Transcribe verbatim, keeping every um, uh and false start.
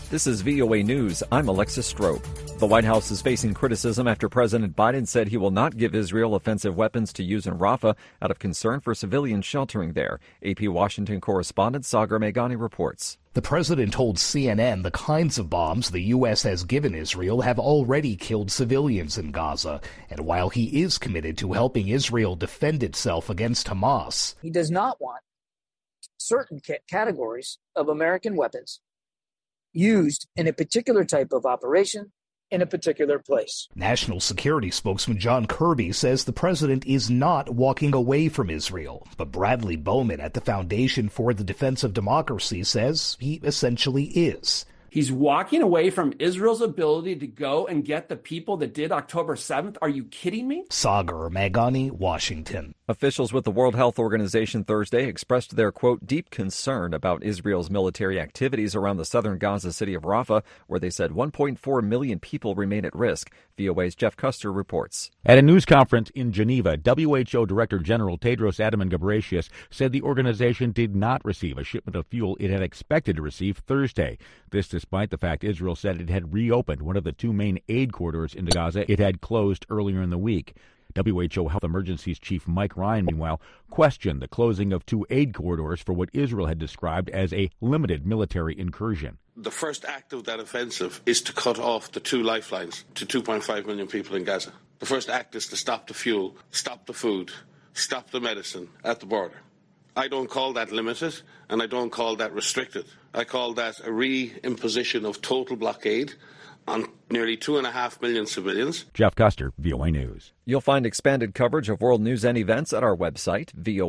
This is V O A News. I'm Alexis Strope. The White House is facing criticism after President Biden said he will not give Israel offensive weapons to use in Rafah out of concern for civilians sheltering there. A P Washington correspondent Sagar Meghani reports. The president told C N N the kinds of bombs the U S has given Israel have already killed civilians in Gaza. And while he is committed to helping Israel defend itself against Hamas, he does not want certain ca- categories of American weapons used in a particular type of operation in a particular place. National Security spokesman John Kirby says the president is not walking away from Israel. But Bradley Bowman at the Foundation for the Defense of Democracy says he essentially is. He's walking away from Israel's ability to go and get the people that did October seventh. Are you kidding me? Sagar Meghani, Washington. Officials with the World Health Organization Thursday expressed their, quote, deep concern about Israel's military activities around the southern Gaza city of Rafah, where they said one point four million people remain at risk. V O A's Jeff Custer reports. At a news conference in Geneva, W H O Director General Tedros Adhanom Ghebreyesus said the organization did not receive a shipment of fuel it had expected to receive Thursday. This despite the fact Israel said it had reopened one of the two main aid corridors into Gaza it had closed earlier in the week. W H O Health Emergencies Chief Mike Ryan, meanwhile, questioned the closing of two aid corridors for what Israel had described as a limited military incursion. The first act of that offensive is to cut off the two lifelines to two point five million people in Gaza. The first act is to stop the fuel, stop the food, stop the medicine at the border. I don't call that limited, and I don't call that restricted. I call that a re-imposition of total blockade on nearly two and a half million civilians. Jeff Custer, V O A News. You'll find expanded coverage of world news and events at our website, V O A.